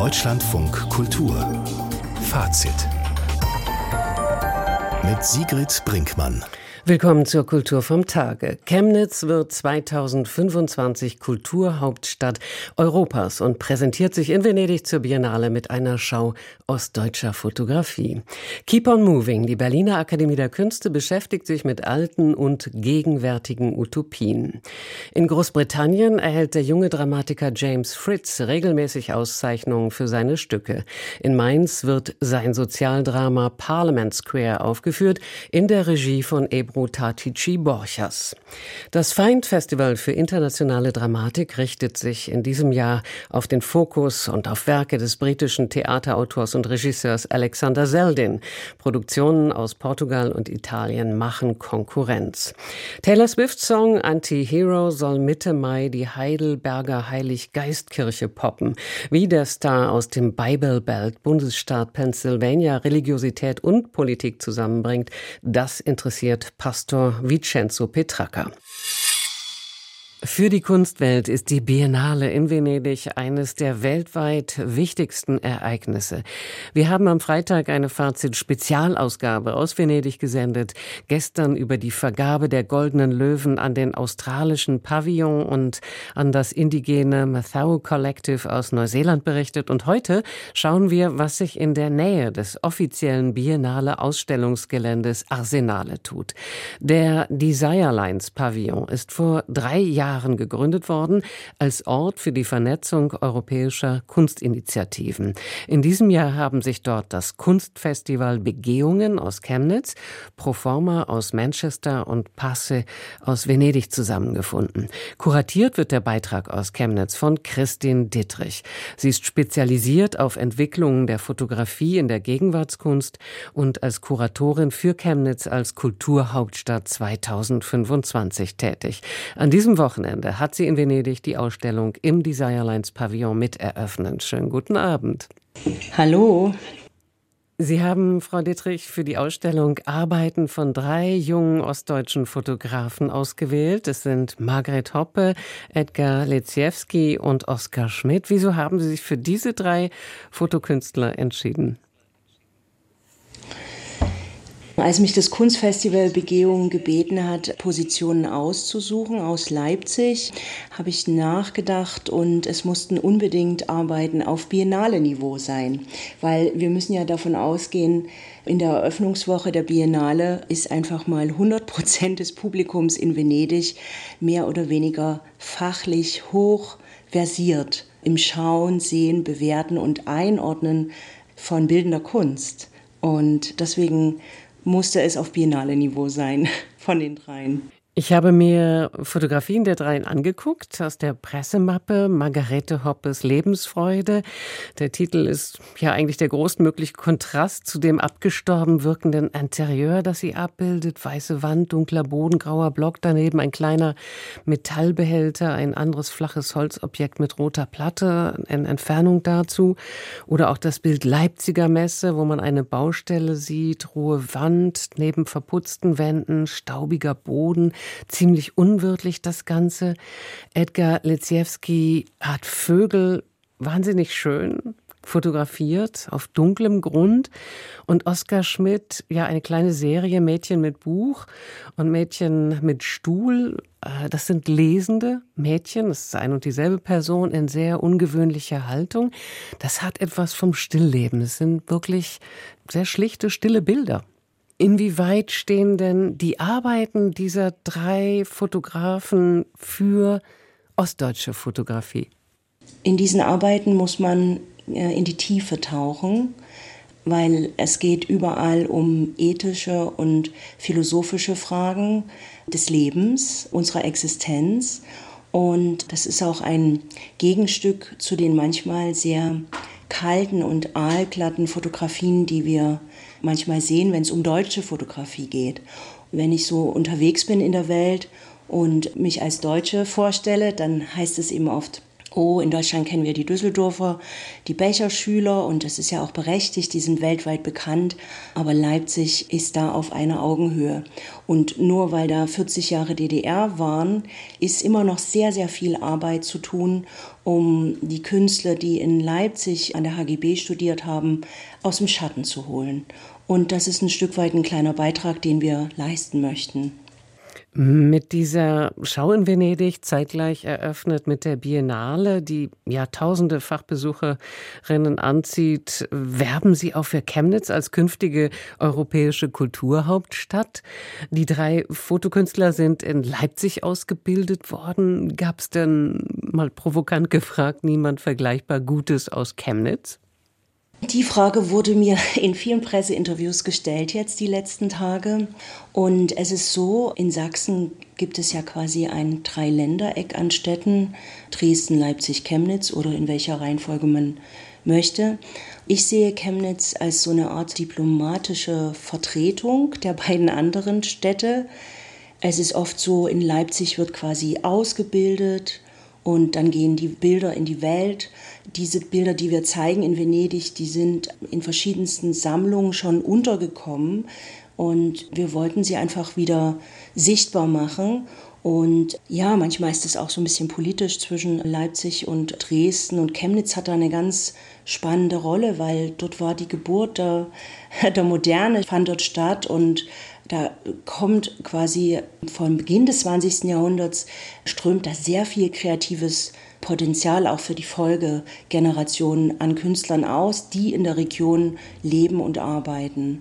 Deutschlandfunk Kultur Fazit mit Sigrid Brinkmann. Willkommen zur Kultur vom Tage. Chemnitz wird 2025 Kulturhauptstadt Europas und präsentiert sich in Venedig zur Biennale mit einer Schau ostdeutscher Fotografie. Keep on Moving, die Berliner Akademie der Künste, beschäftigt sich mit alten und gegenwärtigen Utopien. In Großbritannien erhält der junge Dramatiker James Fritz regelmäßig Auszeichnungen für seine Stücke. In Mainz wird sein Sozialdrama Parliament Square aufgeführt, in der Regie von Ebru Tatici-Borchers. Das Feind-Festival für internationale Dramatik richtet sich in diesem Jahr auf den Fokus und auf Werke des britischen Theaterautors und Regisseurs Alexander Selden. Produktionen aus Portugal und Italien machen Konkurrenz. Taylor Swifts Song Anti-Hero soll Mitte Mai die Heidelberger Heilig-Geist-Kirche poppen. Wie der Star aus dem Bible Belt, Bundesstaat Pennsylvania, Religiosität und Politik zusammenbringt, das interessiert Pastor Vincenzo Petracca. Für die Kunstwelt ist die Biennale in Venedig eines der weltweit wichtigsten Ereignisse. Wir haben am Freitag eine Fazit-Spezialausgabe aus Venedig gesendet. Gestern über die Vergabe der Goldenen Löwen an den australischen Pavillon und an das indigene Mathau Collective aus Neuseeland berichtet. Und heute schauen wir, was sich in der Nähe des offiziellen Biennale-Ausstellungsgeländes Arsenale tut. Der Desirelines Pavillon ist vor 3 Jahren gegründet worden als Ort für die Vernetzung europäischer Kunstinitiativen. In diesem Jahr haben sich dort das Kunstfestival Begehungen aus Chemnitz, Proforma aus Manchester und Passe aus Venedig zusammengefunden. Kuratiert wird der Beitrag aus Chemnitz von Christin Dittrich. Sie ist spezialisiert auf Entwicklungen der Fotografie in der Gegenwartskunst und als Kuratorin für Chemnitz als Kulturhauptstadt 2025 tätig. An diesem Wochenende hat sie in Venedig die Ausstellung im Desirelines Pavillon miteröffnet. Schönen guten Abend. Hallo. Sie haben, Frau Dittrich, für die Ausstellung Arbeiten von 3 jungen ostdeutschen Fotografen ausgewählt. Es sind Margret Hoppe, Edgar Leziewski und Oskar Schmidt. Wieso haben Sie sich für diese 3 Fotokünstler entschieden? Als mich das Kunstfestival Begehungen gebeten hat, Positionen auszusuchen aus Leipzig, habe ich nachgedacht und es mussten unbedingt Arbeiten auf Biennale-Niveau sein, weil wir müssen ja davon ausgehen, in der Eröffnungswoche der Biennale ist einfach mal 100% des Publikums in Venedig mehr oder weniger fachlich hoch versiert im Schauen, Sehen, Bewerten und Einordnen von bildender Kunst. Und deswegen musste es auf Biennale-Niveau sein von den 3. Ich habe mir Fotografien der 3 angeguckt aus der Pressemappe Margarete Hoppes Lebensfreude. Der Titel ist ja eigentlich der größtmögliche Kontrast zu dem abgestorben wirkenden Interieur, das sie abbildet. Weiße Wand, dunkler Boden, grauer Block, daneben ein kleiner Metallbehälter, ein anderes flaches Holzobjekt mit roter Platte, eine Entfernung dazu. Oder auch das Bild Leipziger Messe, wo man eine Baustelle sieht, rohe Wand, neben verputzten Wänden, staubiger Boden. Ziemlich unwirtlich das Ganze. Edgar Leziewski hat Vögel wahnsinnig schön fotografiert auf dunklem Grund und Oskar Schmidt ja eine kleine Serie Mädchen mit Buch und Mädchen mit Stuhl. Das sind lesende Mädchen, das ist ein und dieselbe Person in sehr ungewöhnlicher Haltung. Das hat etwas vom Stillleben. Es sind wirklich sehr schlichte, stille Bilder. Inwieweit stehen denn die Arbeiten dieser 3 Fotografen für ostdeutsche Fotografie? In diesen Arbeiten muss man in die Tiefe tauchen, weil es geht überall um ethische und philosophische Fragen des Lebens, unserer Existenz. Und das ist auch ein Gegenstück zu den manchmal sehr kalten und aalglatten Fotografien, die wir manchmal sehen, wenn es um deutsche Fotografie geht. Wenn ich so unterwegs bin in der Welt und mich als Deutsche vorstelle, dann heißt es eben oft, oh, in Deutschland kennen wir die Düsseldorfer, die Becherschüler und das ist ja auch berechtigt, die sind weltweit bekannt, aber Leipzig ist da auf einer Augenhöhe. Und nur weil da 40 Jahre DDR waren, ist immer noch sehr, sehr viel Arbeit zu tun um die Künstler, die in Leipzig an der HGB studiert haben, aus dem Schatten zu holen. Und das ist ein Stück weit ein kleiner Beitrag, den wir leisten möchten. Mit dieser Schau in Venedig, zeitgleich eröffnet mit der Biennale, die ja tausende Fachbesucherinnen anzieht, werben Sie auch für Chemnitz als künftige europäische Kulturhauptstadt. Die 3 Fotokünstler sind in Leipzig ausgebildet worden. Gab es denn, mal provokant gefragt, niemand vergleichbar Gutes aus Chemnitz? Die Frage wurde mir in vielen Presseinterviews gestellt jetzt die letzten Tage. Und es ist so, in Sachsen gibt es ja quasi ein 3-Ländereck an Städten, Dresden, Leipzig, Chemnitz oder in welcher Reihenfolge man möchte. Ich sehe Chemnitz als so eine Art diplomatische Vertretung der beiden anderen Städte. Es ist oft so, in Leipzig wird quasi ausgebildet und dann gehen die Bilder in die Welt. Diese Bilder, die wir zeigen in Venedig, die sind in verschiedensten Sammlungen schon untergekommen. Und wir wollten sie einfach wieder sichtbar machen. Und ja, manchmal ist es auch so ein bisschen politisch zwischen Leipzig und Dresden. Und Chemnitz hat da eine ganz spannende Rolle, weil dort war die Geburt der Moderne, fand dort statt. Und da kommt quasi vom Beginn des 20. Jahrhunderts, strömt da sehr viel kreatives Potenzial auch für die Folgegenerationen an Künstlern aus, die in der Region leben und arbeiten.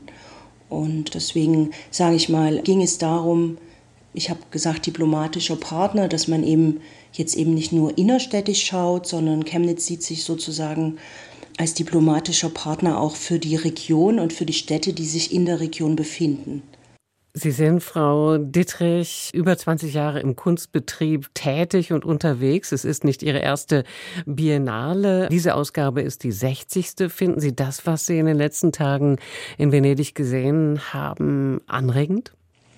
Und deswegen, sage ich mal, ging es darum, ich habe gesagt, diplomatischer Partner, dass man eben jetzt eben nicht nur innerstädtisch schaut, sondern Chemnitz sieht sich sozusagen als diplomatischer Partner auch für die Region und für die Städte, die sich in der Region befinden. Sie sind, Frau Dittrich, über 20 Jahre im Kunstbetrieb tätig und unterwegs. Es ist nicht Ihre erste Biennale. Diese Ausgabe ist die 60. Finden Sie das, was Sie in den letzten Tagen in Venedig gesehen haben, anregend?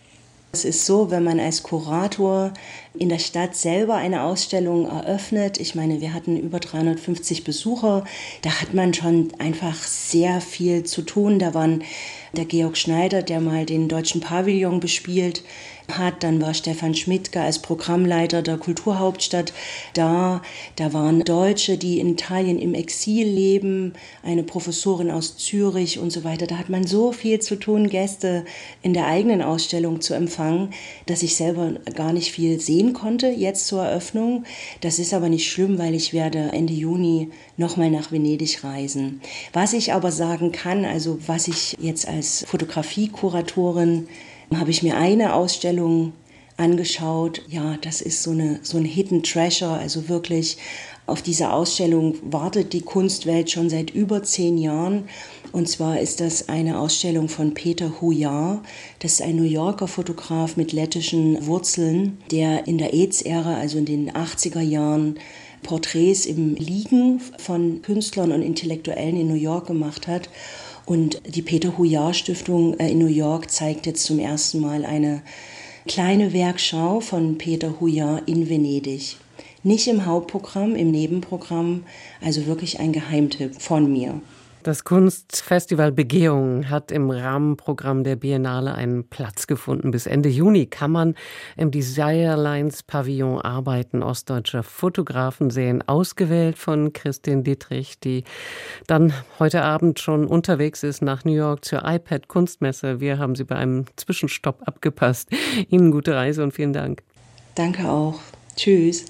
Es ist so, wenn man als Kurator in der Stadt selber eine Ausstellung eröffnet, ich meine, wir hatten über 350 Besucher, da hat man schon einfach sehr viel zu tun. Da waren der Georg Schneider, der mal den Deutschen Pavillon bespielt hat, dann war Stefan Schmidtke als Programmleiter der Kulturhauptstadt da. Da waren Deutsche, die in Italien im Exil leben, eine Professorin aus Zürich und so weiter. Da hat man so viel zu tun, Gäste in der eigenen Ausstellung zu empfangen, dass ich selber gar nicht viel sehen konnte jetzt zur Eröffnung. Das ist aber nicht schlimm, weil ich werde Ende Juni nochmal nach Venedig reisen. Was ich aber sagen kann, also was ich jetzt als Fotografiekuratorin habe ich mir eine Ausstellung angeschaut. Ja, das ist so ein Hidden Treasure. Also wirklich auf diese Ausstellung wartet die Kunstwelt schon seit über 10 Jahren. Und zwar ist das eine Ausstellung von Peter Hujar. Das ist ein New Yorker Fotograf mit lettischen Wurzeln, der in der AIDS-Ära, also in den 80er Jahren, Porträts im Liegen von Künstlern und Intellektuellen in New York gemacht hat. Und die Peter Hujar Stiftung in New York zeigt jetzt zum ersten Mal eine kleine Werkschau von Peter Hujar in Venedig. Nicht im Hauptprogramm, im Nebenprogramm, also wirklich ein Geheimtipp von mir. Das Kunstfestival Begehungen hat im Rahmenprogramm der Biennale einen Platz gefunden. Bis Ende Juni kann man im Desirelines Pavillon arbeiten. Ostdeutscher Fotografen sehen, ausgewählt von Christine Dittrich, die dann heute Abend schon unterwegs ist nach New York zur iPad-Kunstmesse. Wir haben sie bei einem Zwischenstopp abgepasst. Ihnen gute Reise und vielen Dank. Danke auch. Tschüss.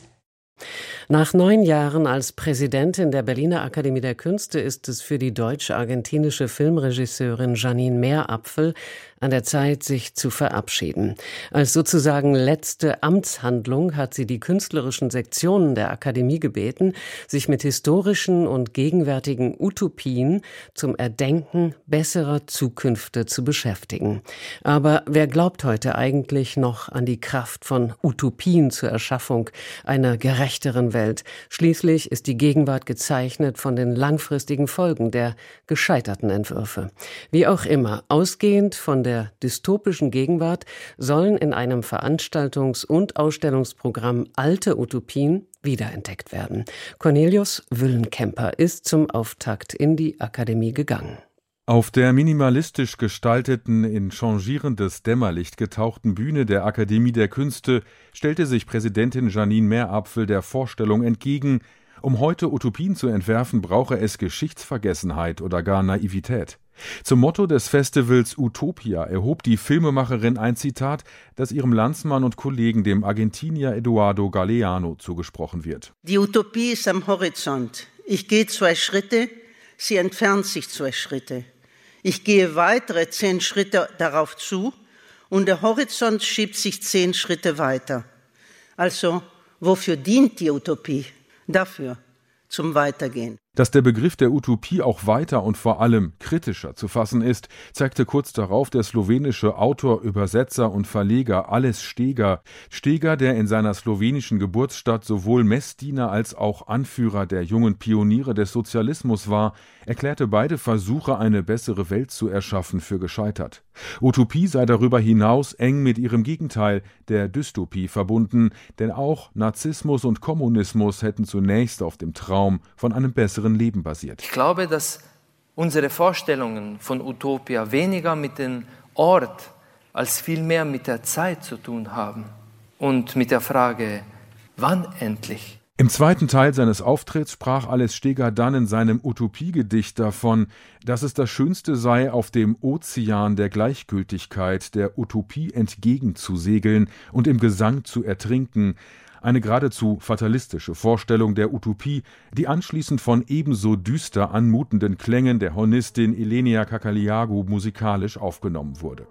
Nach 9 Jahren als Präsidentin der Berliner Akademie der Künste ist es für die deutsch-argentinische Filmregisseurin Jeanine Meerapfel an der Zeit, sich zu verabschieden. Als sozusagen letzte Amtshandlung hat sie die künstlerischen Sektionen der Akademie gebeten, sich mit historischen und gegenwärtigen Utopien zum Erdenken besserer Zukünfte zu beschäftigen. Aber wer glaubt heute eigentlich noch an die Kraft von Utopien zur Erschaffung einer gerechteren Welt? Schließlich ist die Gegenwart gezeichnet von den langfristigen Folgen der gescheiterten Entwürfe. Wie auch immer, ausgehend von der dystopischen Gegenwart sollen in einem Veranstaltungs- und Ausstellungsprogramm alte Utopien wiederentdeckt werden. Cornelius Wüllenkemper ist zum Auftakt in die Akademie gegangen. Auf der minimalistisch gestalteten, in changierendes Dämmerlicht getauchten Bühne der Akademie der Künste stellte sich Präsidentin Jeanine Meerapfel der Vorstellung entgegen Um heute Utopien zu entwerfen, brauche es Geschichtsvergessenheit oder gar Naivität. Zum Motto des Festivals Utopia erhob die Filmemacherin ein Zitat, das ihrem Landsmann und Kollegen, dem Argentinier Eduardo Galeano, zugesprochen wird. Die Utopie ist am Horizont. Ich gehe 2 Schritte, sie entfernt sich 2 Schritte. Ich gehe weitere 10 Schritte darauf zu und der Horizont schiebt sich 10 Schritte weiter. Also, wofür dient die Utopie? Dafür, zum Weitergehen. Dass der Begriff der Utopie auch weiter und vor allem kritischer zu fassen ist, zeigte kurz darauf der slowenische Autor, Übersetzer und Verleger Aleš Steger. Steger, der in seiner slowenischen Geburtsstadt sowohl Messdiener als auch Anführer der jungen Pioniere des Sozialismus war, erklärte beide Versuche, eine bessere Welt zu erschaffen, für gescheitert. Utopie sei darüber hinaus eng mit ihrem Gegenteil, der Dystopie, verbunden, denn auch Narzissmus und Kommunismus hätten zunächst auf dem Traum von einem besseren Leben basiert. Ich glaube, dass unsere Vorstellungen von Utopia weniger mit dem Ort als vielmehr mit der Zeit zu tun haben und mit der Frage, wann endlich? Im zweiten Teil seines Auftritts sprach Aleš Steger dann in seinem Utopiegedicht davon, dass es das Schönste sei, auf dem Ozean der Gleichgültigkeit der Utopie entgegenzusegeln und im Gesang zu ertrinken. Eine geradezu fatalistische Vorstellung der Utopie, die anschließend von ebenso düster anmutenden Klängen der Hornistin Elenia Kakaliagu musikalisch aufgenommen wurde.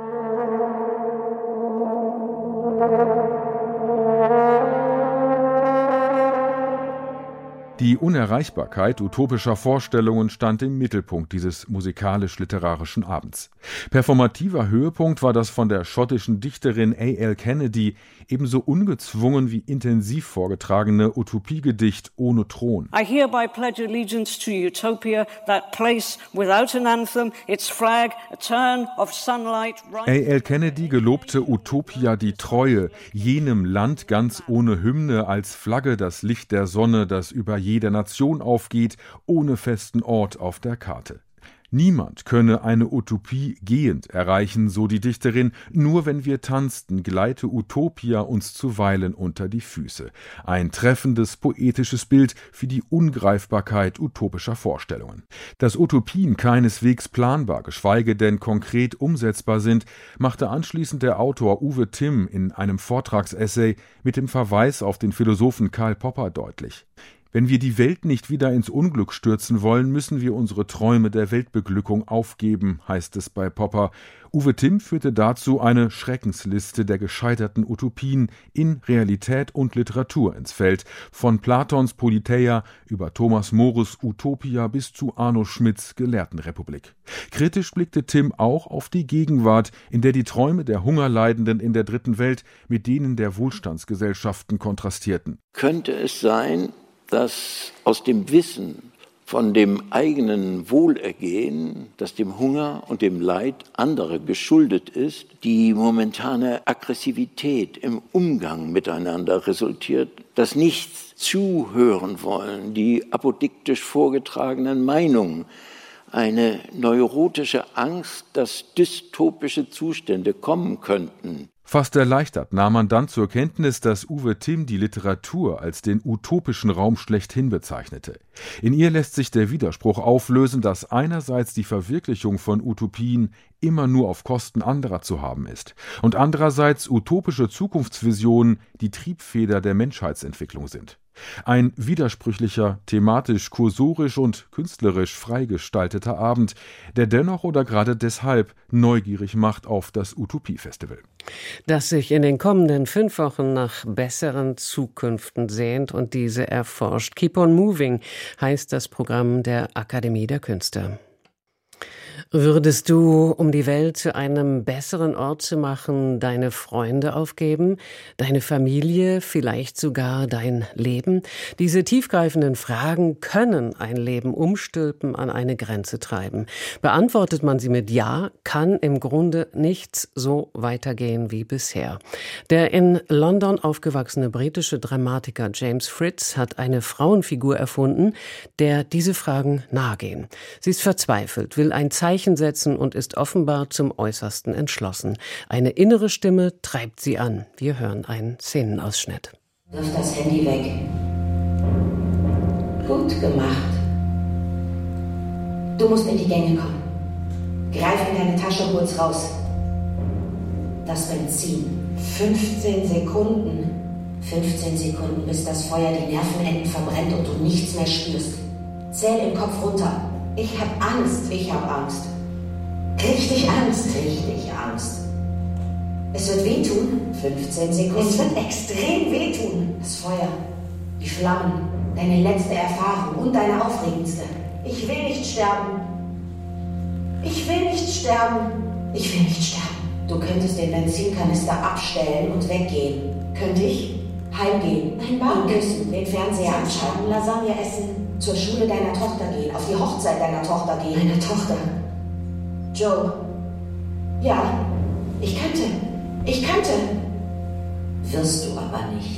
Die Unerreichbarkeit utopischer Vorstellungen stand im Mittelpunkt dieses musikalisch-literarischen Abends. Performativer Höhepunkt war das von der schottischen Dichterin A.L. Kennedy ebenso ungezwungen wie intensiv vorgetragene Utopiegedicht Ohne Thron. I hereby pledge allegiance to Utopia, that place without an anthem, its flag, a turn of sunlight. A.L. Kennedy gelobte Utopia die Treue, jenem Land ganz ohne Hymne, als Flagge das Licht der Sonne, das über jeder Nation aufgeht, ohne festen Ort auf der Karte. Niemand könne eine Utopie gehend erreichen, so die Dichterin, nur wenn wir tanzten, gleite Utopia uns zuweilen unter die Füße. Ein treffendes, poetisches Bild für die Ungreifbarkeit utopischer Vorstellungen. Dass Utopien keineswegs planbar, geschweige denn konkret umsetzbar sind, machte anschließend der Autor Uwe Timm in einem Vortragsessay mit dem Verweis auf den Philosophen Karl Popper deutlich. Wenn wir die Welt nicht wieder ins Unglück stürzen wollen, müssen wir unsere Träume der Weltbeglückung aufgeben, heißt es bei Popper. Uwe Timm führte dazu eine Schreckensliste der gescheiterten Utopien in Realität und Literatur ins Feld, von Platons Politeia über Thomas Mores Utopia bis zu Arno Schmidts Gelehrtenrepublik. Kritisch blickte Timm auch auf die Gegenwart, in der die Träume der Hungerleidenden in der Dritten Welt mit denen der Wohlstandsgesellschaften kontrastierten. Könnte es sein, dass aus dem Wissen von dem eigenen Wohlergehen, das dem Hunger und dem Leid anderer geschuldet ist, die momentane Aggressivität im Umgang miteinander resultiert, das Nichts zuhören wollen, die apodiktisch vorgetragenen Meinungen, eine neurotische Angst, dass dystopische Zustände kommen könnten. Fast erleichtert nahm man dann zur Kenntnis, dass Uwe Timm die Literatur als den utopischen Raum schlechthin bezeichnete. In ihr lässt sich der Widerspruch auflösen, dass einerseits die Verwirklichung von Utopien immer nur auf Kosten anderer zu haben ist und andererseits utopische Zukunftsvisionen die Triebfeder der Menschheitsentwicklung sind. Ein widersprüchlicher, thematisch, kursorisch und künstlerisch freigestalteter Abend, der dennoch oder gerade deshalb neugierig macht auf das Utopie-Festival. Das sich in den kommenden 5 Wochen nach besseren Zukünften sehnt und diese erforscht. Keep on Moving heißt das Programm der Akademie der Künste. Würdest du, um die Welt zu einem besseren Ort zu machen, deine Freunde aufgeben, deine Familie, vielleicht sogar dein Leben? Diese tiefgreifenden Fragen können ein Leben umstülpen, an eine Grenze treiben. Beantwortet man sie mit Ja, kann im Grunde nichts so weitergehen wie bisher. Der in London aufgewachsene britische Dramatiker James Fritz hat eine Frauenfigur erfunden, der diese Fragen nahegehen. Sie ist verzweifelt, will ein Zeichen setzen und ist offenbar zum Äußersten entschlossen. Eine innere Stimme treibt sie an. Wir hören einen Szenenausschnitt. Wirf das Handy weg. Gut gemacht. Du musst in die Gänge kommen. Greif in deine Tasche und hol's raus. Das Benzin. 15 Sekunden. 15 Sekunden, bis das Feuer die Nervenenden verbrennt und du nichts mehr spürst. Zähl im Kopf runter. Ich hab Angst. Richtig Angst. Es wird wehtun. 15 Sekunden. Es wird extrem wehtun. Das Feuer, die Flammen, deine letzte Erfahrung und deine aufregendste. Ich will nicht sterben. Du könntest den Benzinkanister abstellen und weggehen. Könnte ich? Heimgehen. Nein, Bahn küssen, den Fernseher anschauen, Lasagne essen, zur Schule deiner Tochter gehen, auf die Hochzeit deiner Tochter gehen. Deine Tochter? Joe. Ja, ich könnte. Wirst du aber nicht.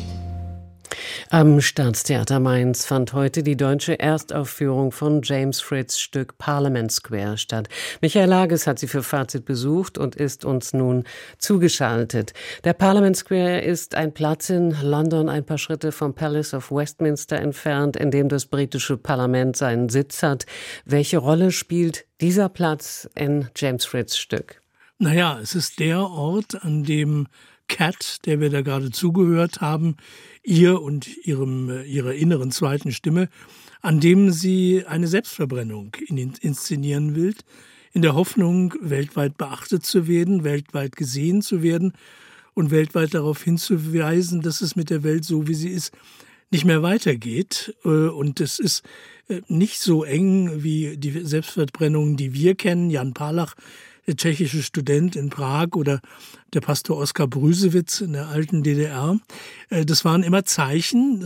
Am Staatstheater Mainz fand heute die deutsche Erstaufführung von James Fritz' Stück Parliament Square statt. Michael Lages hat sie für Fazit besucht und ist uns nun zugeschaltet. Der Parliament Square ist ein Platz in London, ein paar Schritte vom Palace of Westminster entfernt, in dem das britische Parlament seinen Sitz hat. Welche Rolle spielt dieser Platz in James Fritz' Stück? Naja, es ist der Ort, an dem Cat, der wir da gerade zugehört haben, ihr und ihrer inneren zweiten Stimme, an dem sie eine Selbstverbrennung inszenieren will, in der Hoffnung, weltweit beachtet zu werden, weltweit gesehen zu werden und weltweit darauf hinzuweisen, dass es mit der Welt, so wie sie ist, nicht mehr weitergeht. Und es ist nicht so eng wie die Selbstverbrennungen, die wir kennen. Jan Palach, der tschechische Student in Prag, oder der Pastor Oskar Brüsewitz in der alten DDR. Das waren immer Zeichen,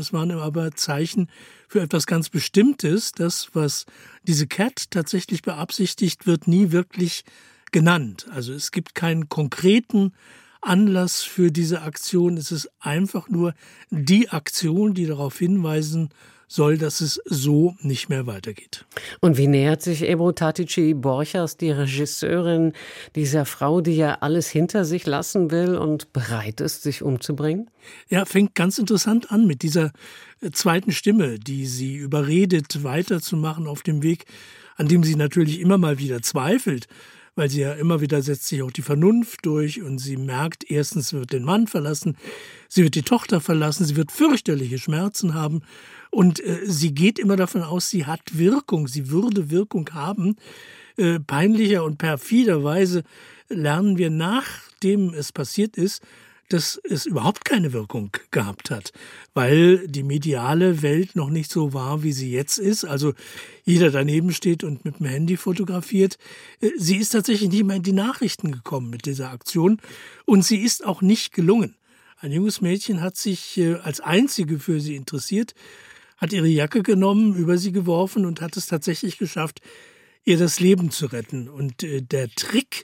für etwas ganz Bestimmtes. Das, was diese Cat tatsächlich beabsichtigt, wird nie wirklich genannt. Also es gibt keinen konkreten Anlass für diese Aktion. Es ist einfach nur die Aktion, die darauf hinweisen soll, dass es so nicht mehr weitergeht. Und wie nähert sich Ebru Tatici-Borchers, die Regisseurin, dieser Frau, die ja alles hinter sich lassen will und bereit ist, sich umzubringen? Ja, fängt ganz interessant an mit dieser zweiten Stimme, die sie überredet, weiterzumachen auf dem Weg, an dem sie natürlich immer mal wieder zweifelt, weil sie ja immer wieder setzt sich auch die Vernunft durch und sie merkt, erstens wird den Mann verlassen, sie wird die Tochter verlassen, sie wird fürchterliche Schmerzen haben und sie geht immer davon aus, sie hat Wirkung, sie würde Wirkung haben. Peinlicher und perfiderweise lernen wir, nachdem es passiert ist, dass es überhaupt keine Wirkung gehabt hat, weil die mediale Welt noch nicht so war, wie sie jetzt ist. Also jeder daneben steht und mit dem Handy fotografiert. Sie ist tatsächlich nicht mehr in die Nachrichten gekommen mit dieser Aktion und sie ist auch nicht gelungen. Ein junges Mädchen hat sich als einzige für sie interessiert, hat ihre Jacke genommen, über sie geworfen und hat es tatsächlich geschafft, ihr das Leben zu retten. Und der Trick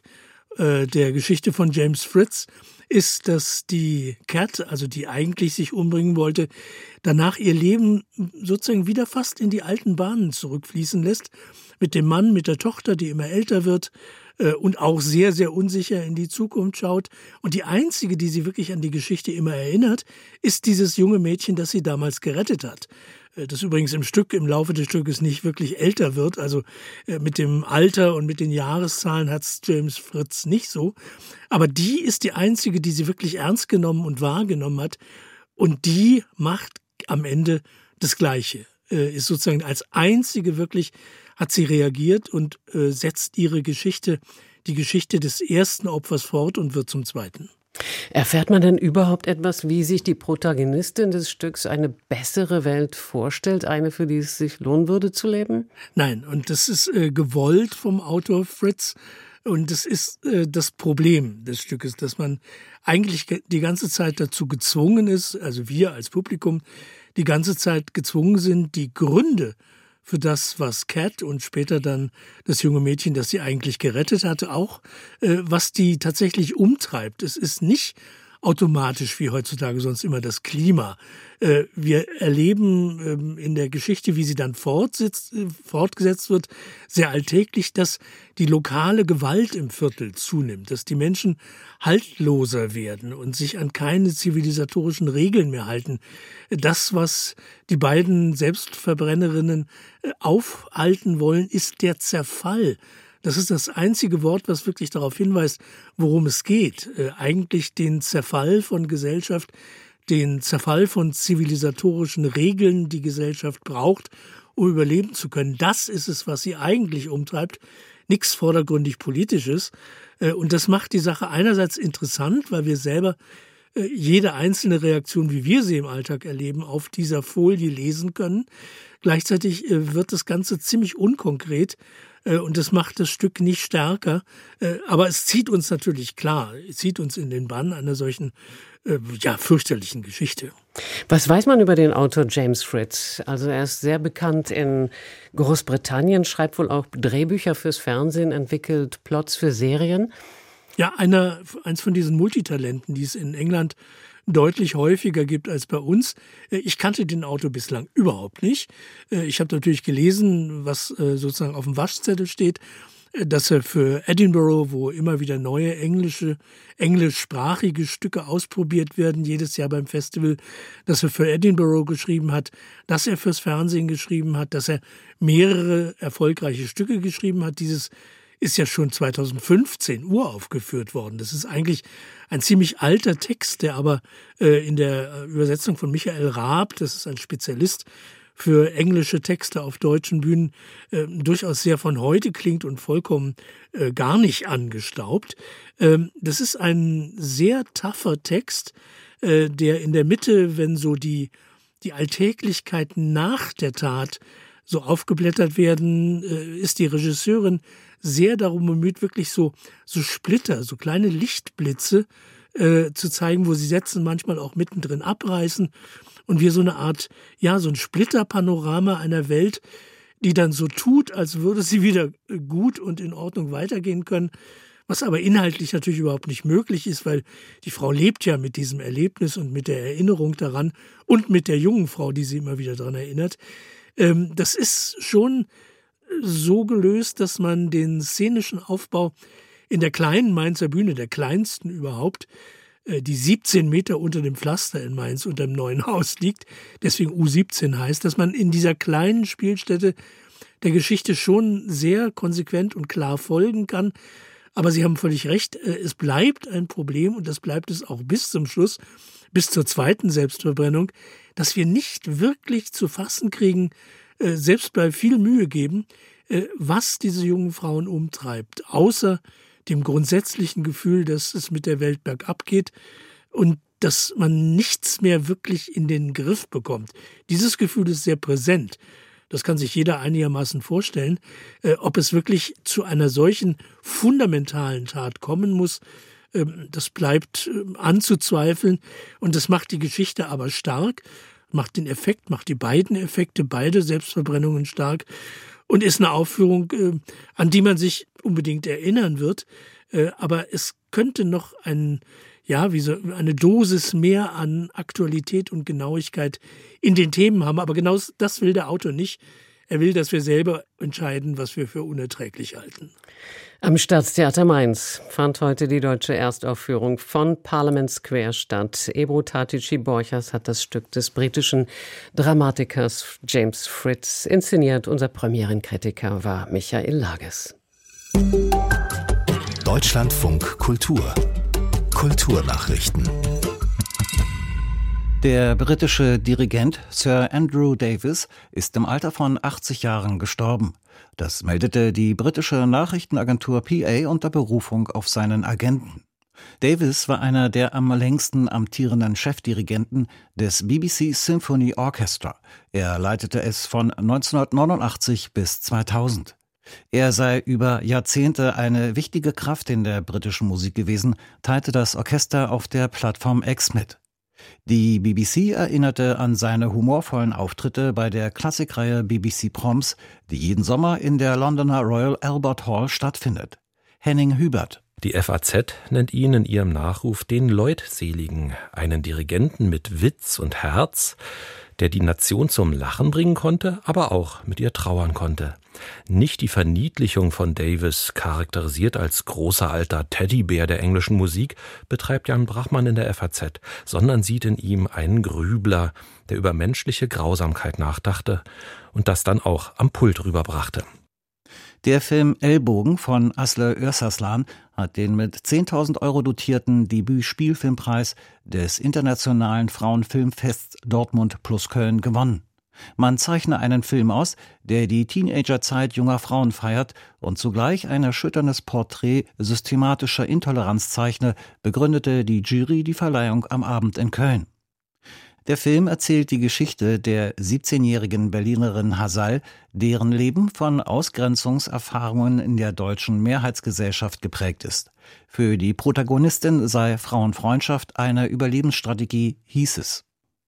der Geschichte von James Fritz ist, dass die Cat, also die eigentlich sich umbringen wollte, danach ihr Leben sozusagen wieder fast in die alten Bahnen zurückfließen lässt, mit dem Mann, mit der Tochter, die immer älter wird und auch sehr, sehr unsicher in die Zukunft schaut. Und die einzige, die sie wirklich an die Geschichte immer erinnert, ist dieses junge Mädchen, das sie damals gerettet hat. Das übrigens im Laufe des Stückes nicht wirklich älter wird. Also mit dem Alter und mit den Jahreszahlen hat es James Fritz nicht so. Aber die ist die einzige, die sie wirklich ernst genommen und wahrgenommen hat. Und die macht am Ende das Gleiche. Ist sozusagen als einzige wirklich, hat sie reagiert und setzt ihre Geschichte, die Geschichte des ersten Opfers fort und wird zum zweiten. Erfährt man denn überhaupt etwas, wie sich die Protagonistin des Stücks eine bessere Welt vorstellt, eine, für die es sich lohnen würde zu leben? Nein, und das ist gewollt vom Autor Fritz. Und das ist das Problem des Stückes, dass man eigentlich die ganze Zeit dazu gezwungen ist, also wir als Publikum, die ganze Zeit gezwungen sind, die Gründe für das, was Cat und später dann das junge Mädchen, das sie eigentlich gerettet hatte, auch was die tatsächlich umtreibt. Es ist nicht automatisch wie heutzutage sonst immer das Klima. Wir erleben in der Geschichte, wie sie dann fortgesetzt wird, sehr alltäglich, dass die lokale Gewalt im Viertel zunimmt, dass die Menschen haltloser werden und sich an keine zivilisatorischen Regeln mehr halten. Das, was die beiden Selbstverbrennerinnen aufhalten wollen, ist der Zerfall. Das ist das einzige Wort, was wirklich darauf hinweist, worum es geht. Eigentlich den Zerfall von Gesellschaft, den Zerfall von zivilisatorischen Regeln, die Gesellschaft braucht, um überleben zu können. Das ist es, was sie eigentlich umtreibt. Nichts vordergründig Politisches. Und das macht die Sache einerseits interessant, weil wir selber jede einzelne Reaktion, wie wir sie im Alltag erleben, auf dieser Folie lesen können. Gleichzeitig wird das Ganze ziemlich unkonkret. Und das macht das Stück nicht stärker. Aber es zieht uns natürlich klar, es zieht uns in den Bann einer solchen fürchterlichen Geschichte. Was weiß man über den Autor James Fritz? Also er ist sehr bekannt in Großbritannien, schreibt wohl auch Drehbücher fürs Fernsehen, entwickelt Plots für Serien. Ja, eins von diesen Multitalenten, die es in England deutlich häufiger gibt als bei uns. Ich kannte den Autor bislang überhaupt nicht. Ich habe natürlich gelesen, was sozusagen auf dem Waschzettel steht, dass er für Edinburgh, wo immer wieder neue englischsprachige Stücke ausprobiert werden, jedes Jahr beim Festival, dass er für Edinburgh geschrieben hat, dass er fürs Fernsehen geschrieben hat, dass er mehrere erfolgreiche Stücke geschrieben hat. Dieses ist ja schon 2015 uraufgeführt worden. Das ist eigentlich ein ziemlich alter Text, der aber in der Übersetzung von Michael Raab, das ist ein Spezialist für englische Texte auf deutschen Bühnen, durchaus sehr von heute klingt und vollkommen gar nicht angestaubt. Das ist ein sehr tougher Text, der in der Mitte, wenn so die Alltäglichkeiten nach der Tat so aufgeblättert werden, ist die Regisseurin sehr darum bemüht, wirklich so Splitter, so kleine Lichtblitze zu zeigen, wo sie Sätze manchmal auch mittendrin abreißen und wir so eine Art, so ein Splitterpanorama einer Welt, die dann so tut, als würde sie wieder gut und in Ordnung weitergehen können, was aber inhaltlich natürlich überhaupt nicht möglich ist, weil die Frau lebt ja mit diesem Erlebnis und mit der Erinnerung daran und mit der jungen Frau, die sie immer wieder daran erinnert. Das ist schon so gelöst, dass man den szenischen Aufbau in der kleinen Mainzer Bühne, der kleinsten überhaupt, die 17 Meter unter dem Pflaster in Mainz unter dem Neuen Haus liegt, deswegen U17 heißt, dass man in dieser kleinen Spielstätte der Geschichte schon sehr konsequent und klar folgen kann. Aber Sie haben völlig recht, es bleibt ein Problem und das bleibt es auch bis zum Schluss, bis zur zweiten Selbstverbrennung, dass wir nicht wirklich zu fassen kriegen, selbst bei viel Mühe geben, was diese jungen Frauen umtreibt, außer dem grundsätzlichen Gefühl, dass es mit der Welt bergab geht und dass man nichts mehr wirklich in den Griff bekommt. Dieses Gefühl ist sehr präsent. Das kann sich jeder einigermaßen vorstellen. Ob es wirklich zu einer solchen fundamentalen Tat kommen muss, das bleibt anzuzweifeln. Und das macht die Geschichte aber stark, macht den Effekt, macht die beiden Effekte, beide Selbstverbrennungen stark und ist eine Aufführung, an die man sich unbedingt erinnern wird. Aber es könnte noch eine Dosis mehr an Aktualität und Genauigkeit in den Themen haben. Aber genau das will der Autor nicht. Er will, dass wir selber entscheiden, was wir für unerträglich halten. Am Staatstheater Mainz fand heute die deutsche Erstaufführung von Parliament Square statt. Ebru Tatici-Borchers hat das Stück des britischen Dramatikers James Fritz inszeniert. Unser Premierenkritiker war Michael Lages. Deutschlandfunk Kultur. Kulturnachrichten. Der britische Dirigent Sir Andrew Davis ist im Alter von 80 Jahren gestorben. Das meldete die britische Nachrichtenagentur PA unter Berufung auf seinen Agenten. Davis war einer der am längsten amtierenden Chefdirigenten des BBC Symphony Orchestra. Er leitete es von 1989 bis 2000. Er sei über Jahrzehnte eine wichtige Kraft in der britischen Musik gewesen, teilte das Orchester auf der Plattform X mit. Die BBC erinnerte an seine humorvollen Auftritte bei der Klassikreihe BBC Proms, die jeden Sommer in der Londoner Royal Albert Hall stattfindet. Henning Hubert. Die FAZ nennt ihn in ihrem Nachruf den Leutseligen, einen Dirigenten mit Witz und Herz, der die Nation zum Lachen bringen konnte, aber auch mit ihr trauern konnte. Nicht die Verniedlichung von Davis, charakterisiert als großer alter Teddybär der englischen Musik, betreibt Jan Brachmann in der FAZ, sondern sieht in ihm einen Grübler, der über menschliche Grausamkeit nachdachte und das dann auch am Pult rüberbrachte. Der Film Ellbogen von Aslı Özarslan hat den mit 10.000 € dotierten Debüt-Spielfilmpreis des Internationalen Frauenfilmfests Dortmund plus Köln gewonnen. Man zeichne einen Film aus, der die Teenagerzeit junger Frauen feiert und zugleich ein erschütterndes Porträt systematischer Intoleranz zeichne, begründete die Jury die Verleihung am Abend in Köln. Der Film erzählt die Geschichte der 17-jährigen Berlinerin Hazal, deren Leben von Ausgrenzungserfahrungen in der deutschen Mehrheitsgesellschaft geprägt ist. Für die Protagonistin sei Frauenfreundschaft eine Überlebensstrategie, hieß es.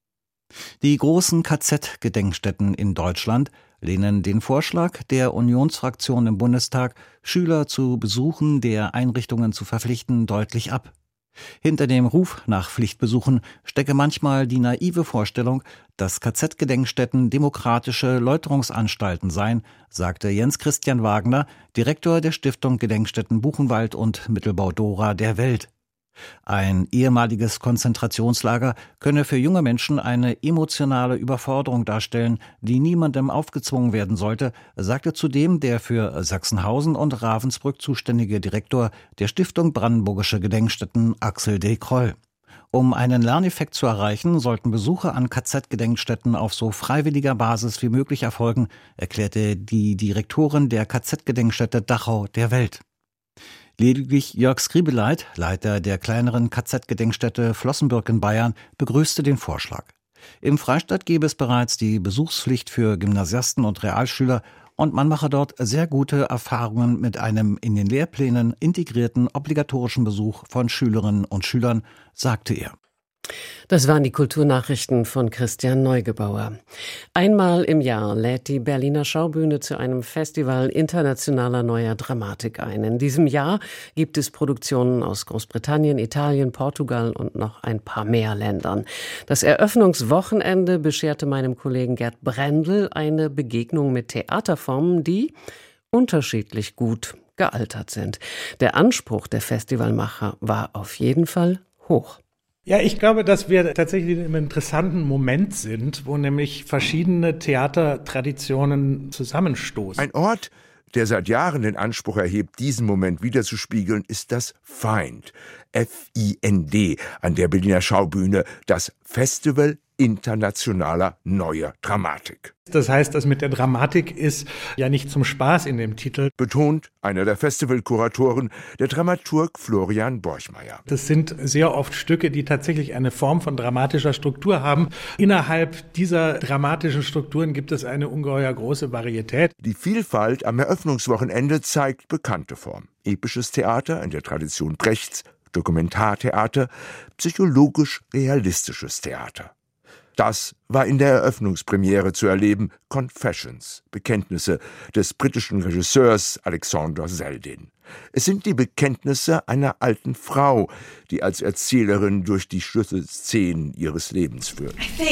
Die großen KZ-Gedenkstätten in Deutschland lehnen den Vorschlag der Unionsfraktion im Bundestag, Schüler zu Besuchen der Einrichtungen zu verpflichten, deutlich ab. Hinter dem Ruf nach Pflichtbesuchen stecke manchmal die naive Vorstellung, dass KZ-Gedenkstätten demokratische Läuterungsanstalten seien, sagte Jens Christian Wagner, Direktor der Stiftung Gedenkstätten Buchenwald und Mittelbau Dora der Welt. Ein ehemaliges Konzentrationslager könne für junge Menschen eine emotionale Überforderung darstellen, die niemandem aufgezwungen werden sollte, sagte zudem der für Sachsenhausen und Ravensbrück zuständige Direktor der Stiftung Brandenburgische Gedenkstätten Axel D. Kroll. Um einen Lerneffekt zu erreichen, sollten Besuche an KZ-Gedenkstätten auf so freiwilliger Basis wie möglich erfolgen, erklärte die Direktorin der KZ-Gedenkstätte Dachau der Welt. Lediglich Jörg Skribeleit, Leiter der kleineren KZ-Gedenkstätte Flossenbürg in Bayern, begrüßte den Vorschlag. Im Freistaat gebe es bereits die Besuchspflicht für Gymnasiasten und Realschüler und man mache dort sehr gute Erfahrungen mit einem in den Lehrplänen integrierten obligatorischen Besuch von Schülerinnen und Schülern, sagte er. Das waren die Kulturnachrichten von Christian Neugebauer. Einmal im Jahr lädt die Berliner Schaubühne zu einem Festival internationaler neuer Dramatik ein. In diesem Jahr gibt es Produktionen aus Großbritannien, Italien, Portugal und noch ein paar mehr Ländern. Das Eröffnungswochenende bescherte meinem Kollegen Gerd Brendel eine Begegnung mit Theaterformen, die unterschiedlich gut gealtert sind. Der Anspruch der Festivalmacher war auf jeden Fall hoch. Ja, ich glaube, dass wir tatsächlich in einem interessanten Moment sind, wo nämlich verschiedene Theatertraditionen zusammenstoßen. Ein Ort, der seit Jahren den Anspruch erhebt, diesen Moment wiederzuspiegeln, ist das FIND, F-I-N-D, an der Berliner Schaubühne, das Festival internationaler neuer Dramatik. Das heißt, das mit der Dramatik ist ja nicht zum Spaß in dem Titel, betont einer der Festivalkuratoren, der Dramaturg Florian Borchmeier. Das sind sehr oft Stücke, die tatsächlich eine Form von dramatischer Struktur haben. Innerhalb dieser dramatischen Strukturen gibt es eine ungeheuer große Varietät. Die Vielfalt am Eröffnungswochenende zeigt bekannte Formen. Episches Theater in der Tradition Brechts, Dokumentartheater, psychologisch-realistisches Theater. Das war in der Eröffnungspremiere zu erleben, Confessions, Bekenntnisse des britischen Regisseurs Alexander Selden. Es sind die Bekenntnisse einer alten Frau, die als Erzählerin durch die Schlüsselszenen ihres Lebens führt.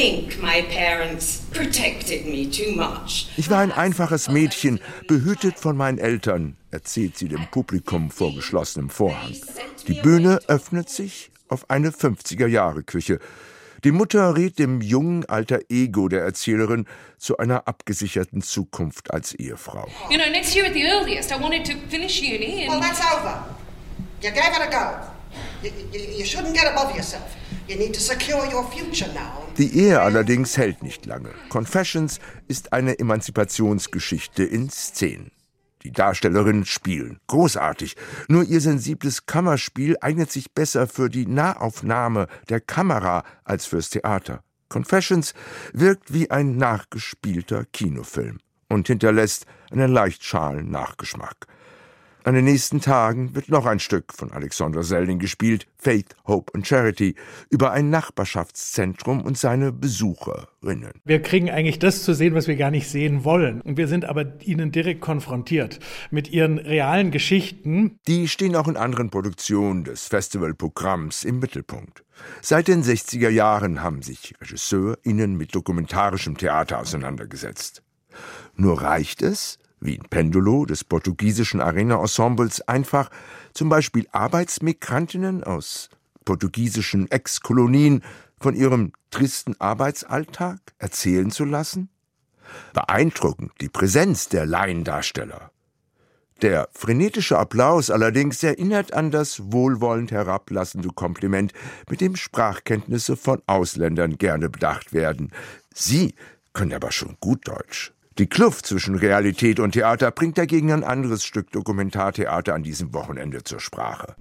Ich war ein einfaches Mädchen, behütet von meinen Eltern, erzählt sie dem Publikum vor geschlossenem Vorhang. Die Bühne öffnet sich auf eine 50er-Jahre-Küche. Die Mutter rät dem jungen alter Ego der Erzählerin zu einer abgesicherten Zukunft als Ehefrau. You know, next year at the earliest, I wanted to finish uni and... Well, that's over. You gave it a go. You shouldn't get above yourself. You need to secure your future now. Die Ehe allerdings hält nicht lange. Confessions ist eine Emanzipationsgeschichte in Szenen. Die Darstellerinnen spielen großartig, nur ihr sensibles Kammerspiel eignet sich besser für die Nahaufnahme der Kamera als fürs Theater. Confessions wirkt wie ein nachgespielter Kinofilm und hinterlässt einen leicht schalen Nachgeschmack. An den nächsten Tagen wird noch ein Stück von Alexander Selling gespielt, Faith, Hope and Charity, über ein Nachbarschaftszentrum und seine Besucherinnen. Wir kriegen eigentlich das zu sehen, was wir gar nicht sehen wollen. Und wir sind aber ihnen direkt konfrontiert mit ihren realen Geschichten. Die stehen auch in anderen Produktionen des Festivalprogramms im Mittelpunkt. Seit den 60er Jahren haben sich RegisseurInnen mit dokumentarischem Theater auseinandergesetzt. Nur reicht es, wie in Pendulo des portugiesischen Arena-Ensembles, einfach zum Beispiel Arbeitsmigrantinnen aus portugiesischen Ex-Kolonien von ihrem tristen Arbeitsalltag erzählen zu lassen? Beeindruckend die Präsenz der Laiendarsteller. Der frenetische Applaus allerdings erinnert an das wohlwollend herablassende Kompliment, mit dem Sprachkenntnisse von Ausländern gerne bedacht werden. Sie können aber schon gut Deutsch. Die Kluft zwischen Realität und Theater bringt dagegen ein anderes Stück Dokumentartheater an diesem Wochenende zur Sprache.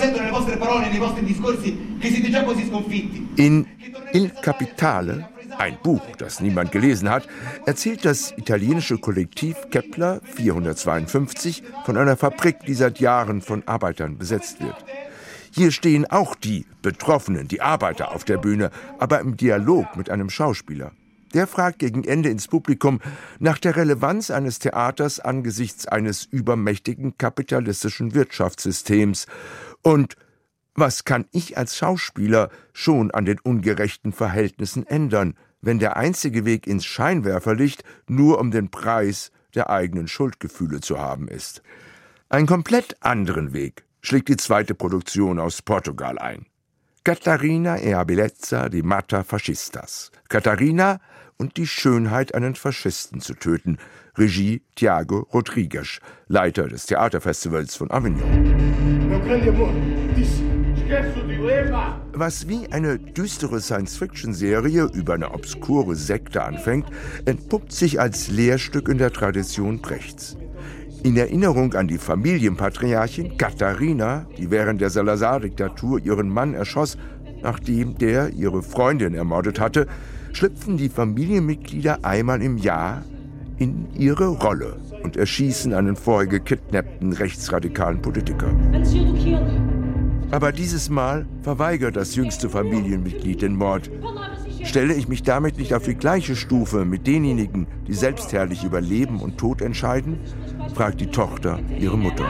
In Il Capitale, ein Buch, das niemand gelesen hat, erzählt das italienische Kollektiv Kepler 452 von einer Fabrik, die seit Jahren von Arbeitern besetzt wird. Hier stehen auch die Betroffenen, die Arbeiter auf der Bühne, aber im Dialog mit einem Schauspieler. Der fragt gegen Ende ins Publikum nach der Relevanz eines Theaters angesichts eines übermächtigen kapitalistischen Wirtschaftssystems. Und was kann ich als Schauspieler schon an den ungerechten Verhältnissen ändern, wenn der einzige Weg ins Scheinwerferlicht nur um den Preis der eigenen Schuldgefühle zu haben ist? Einen komplett anderen Weg schlägt die zweite Produktion aus Portugal ein. Catarina e a bellezza di matar fascistas. Katharina und die Schönheit, einen Faschisten zu töten. Regie Tiago Rodrigues, Leiter des Theaterfestivals von Avignon. Was wie eine düstere Science-Fiction-Serie über eine obskure Sekte anfängt, entpuppt sich als Lehrstück in der Tradition Brechts. In Erinnerung an die Familienpatriarchin Katharina, die während der Salazar-Diktatur ihren Mann erschoss, nachdem der ihre Freundin ermordet hatte, schlüpfen die Familienmitglieder einmal im Jahr in ihre Rolle und erschießen einen vorher gekidnappten rechtsradikalen Politiker. Aber dieses Mal verweigert das jüngste Familienmitglied den Mord. Stelle ich mich damit nicht auf die gleiche Stufe mit denjenigen, die selbstherrlich über Leben und Tod entscheiden? Fragt die Tochter ihre Mutter.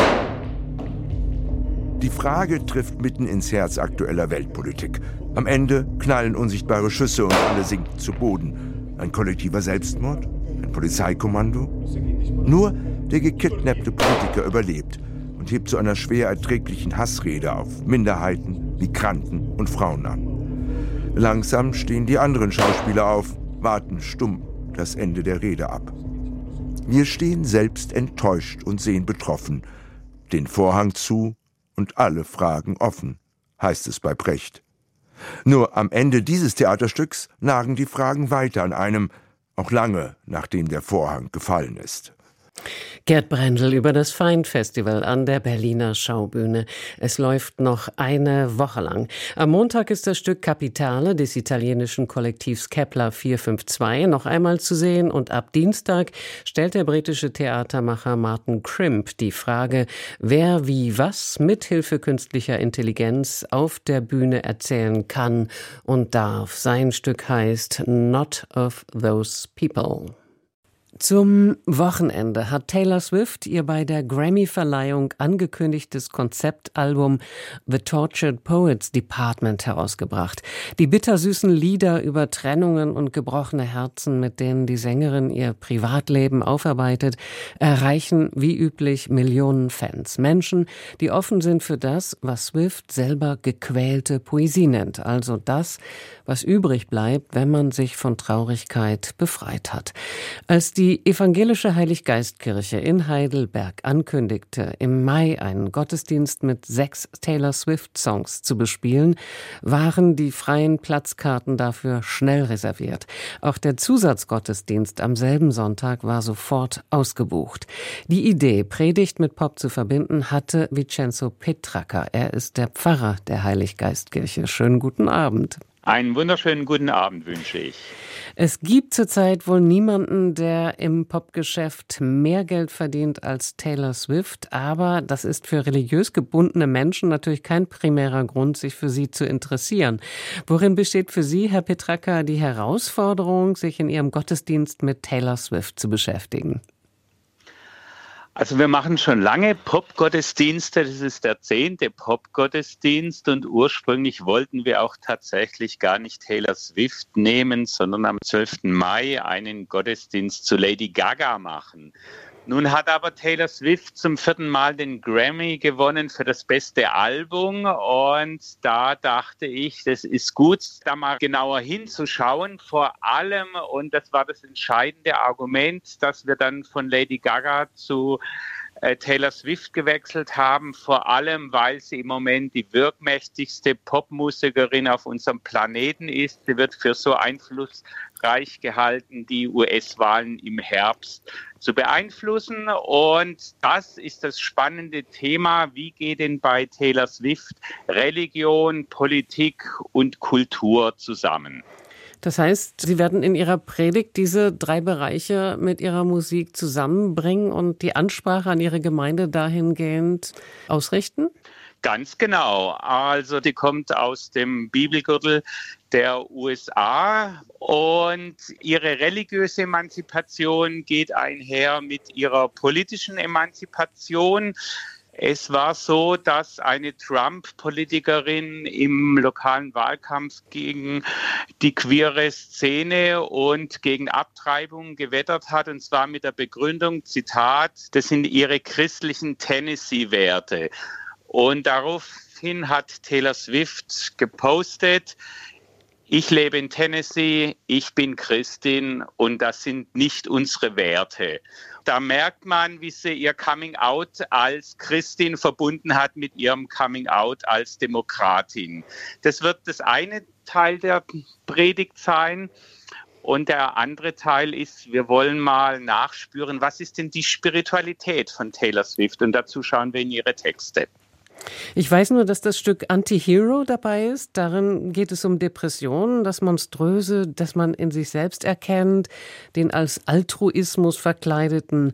Die Frage trifft mitten ins Herz aktueller Weltpolitik. Am Ende knallen unsichtbare Schüsse und alle sinken zu Boden. Ein kollektiver Selbstmord? Ein Polizeikommando? Nur der gekidnappte Politiker überlebt und hebt zu einer schwer erträglichen Hassrede auf Minderheiten, Migranten und Frauen an. Langsam stehen die anderen Schauspieler auf, warten stumm das Ende der Rede ab. Wir stehen selbst enttäuscht und sehen betroffen. Den Vorhang zu und alle Fragen offen, heißt es bei Brecht. Nur am Ende dieses Theaterstücks nagen die Fragen weiter an einem, auch lange nachdem der Vorhang gefallen ist. Gerd Brendel über das Feind-Festival an der Berliner Schaubühne. Es läuft noch eine Woche lang. Am Montag ist das Stück Capitale des italienischen Kollektivs Kepler 452 noch einmal zu sehen und ab Dienstag stellt der britische Theatermacher Martin Crimp die Frage, wer wie was mithilfe künstlicher Intelligenz auf der Bühne erzählen kann und darf. Sein Stück heißt Not of Those People. Zum Wochenende hat Taylor Swift ihr bei der Grammy-Verleihung angekündigtes Konzeptalbum The Tortured Poets Department herausgebracht. Die bittersüßen Lieder über Trennungen und gebrochene Herzen, mit denen die Sängerin ihr Privatleben aufarbeitet, erreichen wie üblich Millionen Fans. Menschen, die offen sind für das, was Swift selber gequälte Poesie nennt. Also das, was übrig bleibt, wenn man sich von Traurigkeit befreit hat. Als die evangelische Heiliggeistkirche in Heidelberg ankündigte, im Mai einen Gottesdienst mit 6 Taylor Swift-Songs zu bespielen, waren die freien Platzkarten dafür schnell reserviert. Auch der Zusatzgottesdienst am selben Sonntag war sofort ausgebucht. Die Idee, Predigt mit Pop zu verbinden, hatte Vincenzo Petracca. Er ist der Pfarrer der Heiliggeistkirche. Schönen guten Abend. Einen wunderschönen guten Abend wünsche ich. Es gibt zurzeit wohl niemanden, der im Popgeschäft mehr Geld verdient als Taylor Swift, aber das ist für religiös gebundene Menschen natürlich kein primärer Grund, sich für sie zu interessieren. Worin besteht für Sie, Herr Petraka, die Herausforderung, sich in Ihrem Gottesdienst mit Taylor Swift zu beschäftigen? Also wir machen schon lange Popgottesdienste, das ist der 10. Popgottesdienst und ursprünglich wollten wir auch tatsächlich gar nicht Taylor Swift nehmen, sondern am 12. Mai einen Gottesdienst zu Lady Gaga machen. Nun hat aber Taylor Swift zum 4. Mal den Grammy gewonnen für das beste Album und da dachte ich, das ist gut, da mal genauer hinzuschauen, vor allem, und das war das entscheidende Argument, dass wir dann von Lady Gaga zu Taylor Swift gewechselt haben, vor allem, weil sie im Moment die wirkmächtigste Popmusikerin auf unserem Planeten ist. Sie wird für so einflussreich gehalten, die US-Wahlen im Herbst zu beeinflussen. Und das ist das spannende Thema. Wie geht denn bei Taylor Swift Religion, Politik und Kultur zusammen? Das heißt, Sie werden in Ihrer Predigt diese 3 Bereiche mit Ihrer Musik zusammenbringen und die Ansprache an Ihre Gemeinde dahingehend ausrichten? Ganz genau. Also die kommt aus dem Bibelgürtel der USA und ihre religiöse Emanzipation geht einher mit ihrer politischen Emanzipation. Es war so, dass eine Trump-Politikerin im lokalen Wahlkampf gegen die queere Szene und gegen Abtreibung gewettert hat, und zwar mit der Begründung, Zitat, das sind ihre christlichen Tennessee-Werte. Und daraufhin hat Taylor Swift gepostet, ich lebe in Tennessee, ich bin Christin und das sind nicht unsere Werte. Da merkt man, wie sie ihr Coming-out als Christin verbunden hat mit ihrem Coming-out als Demokratin. Das wird das eine Teil der Predigt sein. Und der andere Teil ist, wir wollen mal nachspüren, was ist denn die Spiritualität von Taylor Swift? Und dazu schauen wir in ihre Texte. Ich weiß nur, dass das Stück Anti-Hero dabei ist. Darin geht es um Depressionen, das Monströse, das man in sich selbst erkennt, den als Altruismus verkleideten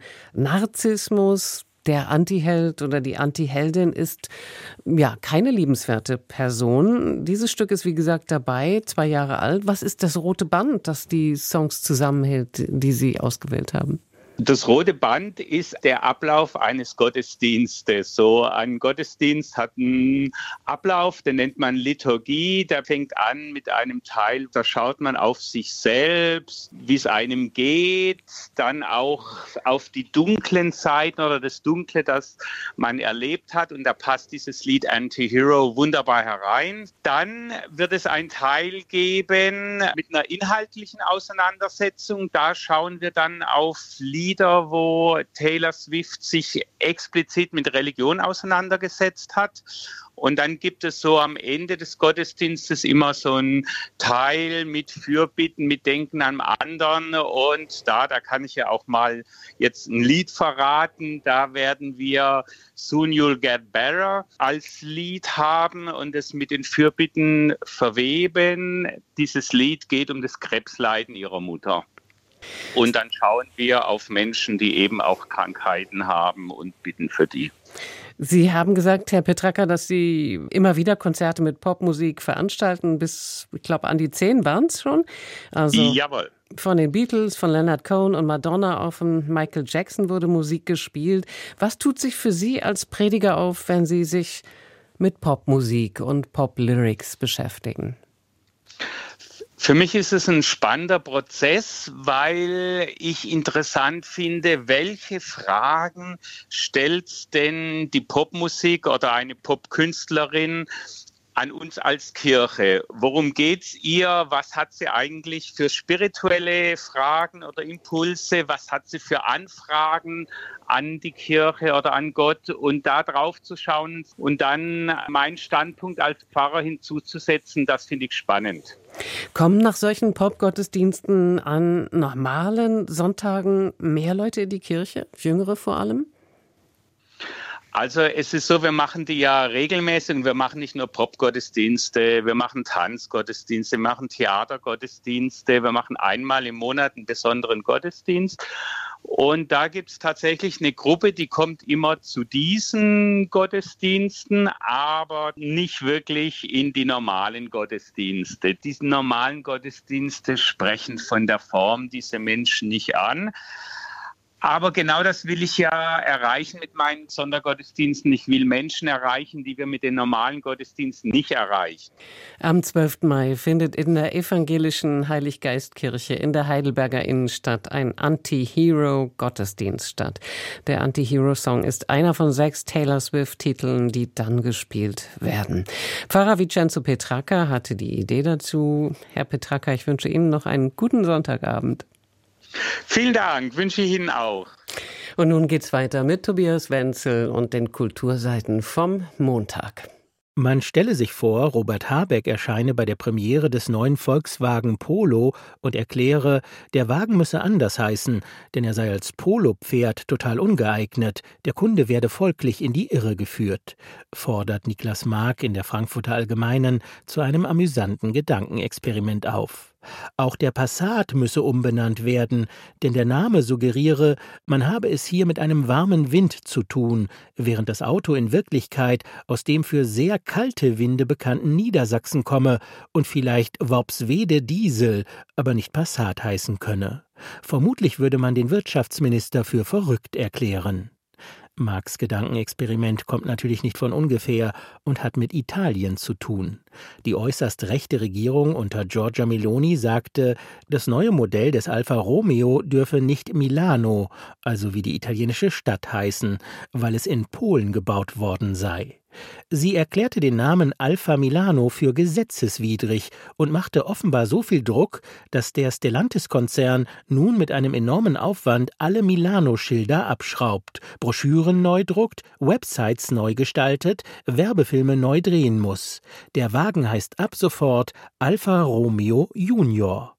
Narzissmus. Der Antiheld oder die Antiheldin ist ja keine liebenswerte Person. Dieses Stück ist, wie gesagt, dabei, 2 Jahre alt. Was ist das rote Band, das die Songs zusammenhält, die Sie ausgewählt haben? Das rote Band ist der Ablauf eines Gottesdienstes. So ein Gottesdienst hat einen Ablauf, den nennt man Liturgie. Der fängt an mit einem Teil, da schaut man auf sich selbst, wie es einem geht, dann auch auf die dunklen Seiten oder das Dunkle, das man erlebt hat. Und da passt dieses Lied Anti-Hero wunderbar herein. Dann wird es einen Teil geben mit einer inhaltlichen Auseinandersetzung. Da schauen wir dann auf Lieder, wo Taylor Swift sich explizit mit Religion auseinandergesetzt hat. Und dann gibt es so am Ende des Gottesdienstes immer so einen Teil mit Fürbitten, mit Denken am anderen. Und da kann ich ja auch mal jetzt ein Lied verraten. Da werden wir Soon You'll Get Better als Lied haben und es mit den Fürbitten verweben. Dieses Lied geht um das Krebsleiden ihrer Mutter. Und dann schauen wir auf Menschen, die eben auch Krankheiten haben und bitten für die. Sie haben gesagt, Herr Petraka, dass Sie immer wieder Konzerte mit Popmusik veranstalten. Bis, ich glaube, an die 10 waren es schon. Also jawohl. Von den Beatles, von Leonard Cohen und Madonna auf von Michael Jackson wurde Musik gespielt. Was tut sich für Sie als Prediger auf, wenn Sie sich mit Popmusik und Pop-Lyrics beschäftigen? Für mich ist es ein spannender Prozess, weil ich interessant finde, welche Fragen stellt denn die Popmusik oder eine Popkünstlerin an uns als Kirche? Worum geht's ihr? Was hat sie eigentlich für spirituelle Fragen oder Impulse? Was hat sie für Anfragen an die Kirche oder an Gott? Und da drauf zu schauen und dann meinen Standpunkt als Pfarrer hinzuzusetzen, das finde ich spannend. Kommen nach solchen Popgottesdiensten an normalen Sonntagen mehr Leute in die Kirche? Jüngere vor allem? Also es ist so, wir machen die ja regelmäßig. Wir machen nicht nur Popgottesdienste, wir machen Tanzgottesdienste, wir machen Theatergottesdienste, wir machen einmal im Monat einen besonderen Gottesdienst. Und da gibt es tatsächlich eine Gruppe, die kommt immer zu diesen Gottesdiensten, aber nicht wirklich in die normalen Gottesdienste. Diese normalen Gottesdienste sprechen von der Form diese Menschen nicht an. Aber genau das will ich ja erreichen mit meinen Sondergottesdiensten. Ich will Menschen erreichen, die wir mit den normalen Gottesdiensten nicht erreichen. Am 12. Mai findet in der evangelischen Heiliggeistkirche in der Heidelberger Innenstadt ein Anti-Hero-Gottesdienst statt. Der Anti-Hero-Song ist einer von 6 Taylor Swift-Titeln, die dann gespielt werden. Pfarrer Vincenzo Petracca hatte die Idee dazu. Herr Petracca, ich wünsche Ihnen noch einen guten Sonntagabend. Vielen Dank, wünsche ich Ihnen auch. Und nun geht's weiter mit Tobias Wenzel und den Kulturseiten vom Montag. Man stelle sich vor, Robert Habeck erscheine bei der Premiere des neuen Volkswagen Polo und erkläre, der Wagen müsse anders heißen, denn er sei als Polo-Pferd total ungeeignet, der Kunde werde folglich in die Irre geführt, fordert Niklas Mark in der Frankfurter Allgemeinen zu einem amüsanten Gedankenexperiment auf. Auch der Passat müsse umbenannt werden, denn der Name suggeriere, man habe es hier mit einem warmen Wind zu tun, während das Auto in Wirklichkeit aus dem für sehr kalte Winde bekannten Niedersachsen komme und vielleicht Worpswede Diesel, aber nicht Passat heißen könne. Vermutlich würde man den Wirtschaftsminister für verrückt erklären. Marx Gedankenexperiment kommt natürlich nicht von ungefähr und hat mit Italien zu tun. Die äußerst rechte Regierung unter Giorgia Meloni sagte, das neue Modell des Alfa Romeo dürfe nicht Milano, also wie die italienische Stadt heißen, weil es in Polen gebaut worden sei. Sie erklärte den Namen Alfa Milano für gesetzeswidrig und machte offenbar so viel Druck, dass der Stellantis-Konzern nun mit einem enormen Aufwand alle Milano-Schilder abschraubt, Broschüren neu druckt, Websites neu gestaltet, Werbefilme neu drehen muss. Der Wagen heißt ab sofort Alfa Romeo Junior.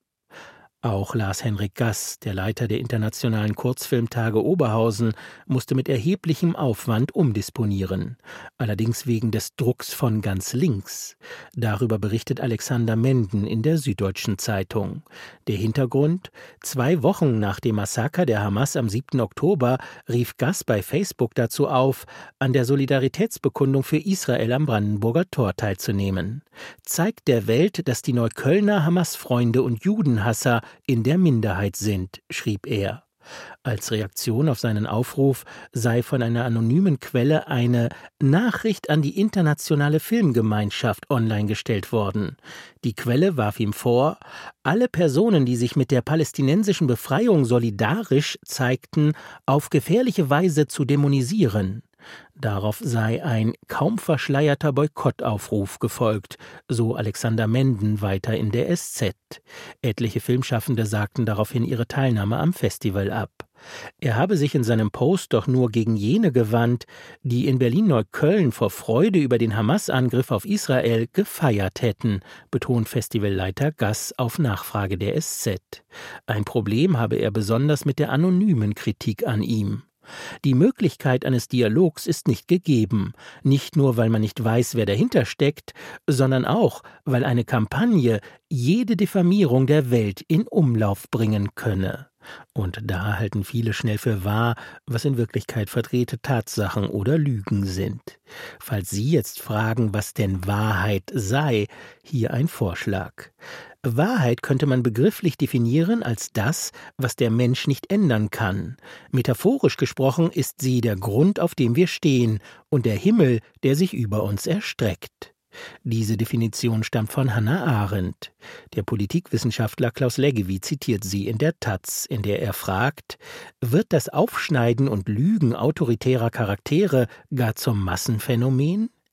Auch Lars-Henrik Gass, der Leiter der Internationalen Kurzfilmtage Oberhausen, musste mit erheblichem Aufwand umdisponieren. Allerdings wegen des Drucks von ganz links. Darüber berichtet Alexander Menden in der Süddeutschen Zeitung. Der Hintergrund? 2 Wochen nach dem Massaker der Hamas am 7. Oktober rief Gass bei Facebook dazu auf, an der Solidaritätsbekundung für Israel am Brandenburger Tor teilzunehmen. Zeigt der Welt, dass die Neuköllner Hamas-Freunde und Judenhasser in der Minderheit sind, schrieb er. Als Reaktion auf seinen Aufruf sei von einer anonymen Quelle eine Nachricht an die internationale Filmgemeinschaft online gestellt worden. Die Quelle warf ihm vor, alle Personen, die sich mit der palästinensischen Befreiung solidarisch zeigten, auf gefährliche Weise zu dämonisieren. Darauf sei ein kaum verschleierter Boykottaufruf gefolgt, so Alexander Menden weiter in der SZ. Etliche Filmschaffende sagten daraufhin ihre Teilnahme am Festival ab. Er habe sich in seinem Post doch nur gegen jene gewandt, die in Berlin-Neukölln vor Freude über den Hamas-Angriff auf Israel gefeiert hätten, betont Festivalleiter Gass auf Nachfrage der SZ. Ein Problem habe er besonders mit der anonymen Kritik an ihm. Die Möglichkeit eines Dialogs ist nicht gegeben, nicht nur, weil man nicht weiß, wer dahinter steckt, sondern auch, weil eine Kampagne jede Diffamierung der Welt in Umlauf bringen könne. Und da halten viele schnell für wahr, was in Wirklichkeit verdrehte Tatsachen oder Lügen sind. Falls Sie jetzt fragen, was denn Wahrheit sei, hier ein Vorschlag. Wahrheit könnte man begrifflich definieren als das, was der Mensch nicht ändern kann. Metaphorisch gesprochen ist sie der Grund, auf dem wir stehen, und der Himmel, der sich über uns erstreckt. Diese Definition stammt von Hannah Arendt. Der Politikwissenschaftler Klaus Leggevi zitiert sie in der taz, in der er fragt, wird das Aufschneiden und Lügen autoritärer Charaktere gar zum Massenphänomen?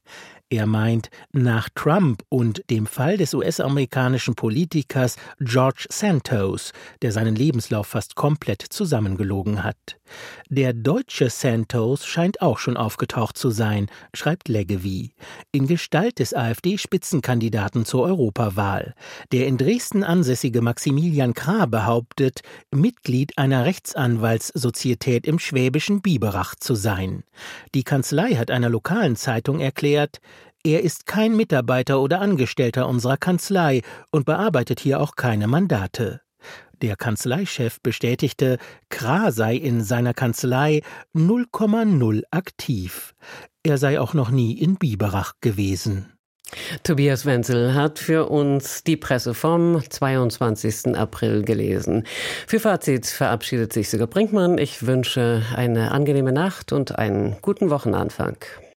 Er meint, nach Trump und dem Fall des US-amerikanischen Politikers George Santos, der seinen Lebenslauf fast komplett zusammengelogen hat. Der deutsche Santos scheint auch schon aufgetaucht zu sein, schreibt Leggevi, in Gestalt des AfD-Spitzenkandidaten zur Europawahl. Der in Dresden ansässige Maximilian Krah behauptet, Mitglied einer Rechtsanwaltssozietät im schwäbischen Biberach zu sein. Die Kanzlei hat einer lokalen Zeitung erklärt, er ist kein Mitarbeiter oder Angestellter unserer Kanzlei und bearbeitet hier auch keine Mandate. Der Kanzleichef bestätigte, Krah sei in seiner Kanzlei 0,0 aktiv. Er sei auch noch nie in Biberach gewesen. Tobias Wenzel hat für uns die Presse vom 22. April gelesen. Für Fazit verabschiedet sich Sigurd Brinkmann. Ich wünsche eine angenehme Nacht und einen guten Wochenanfang.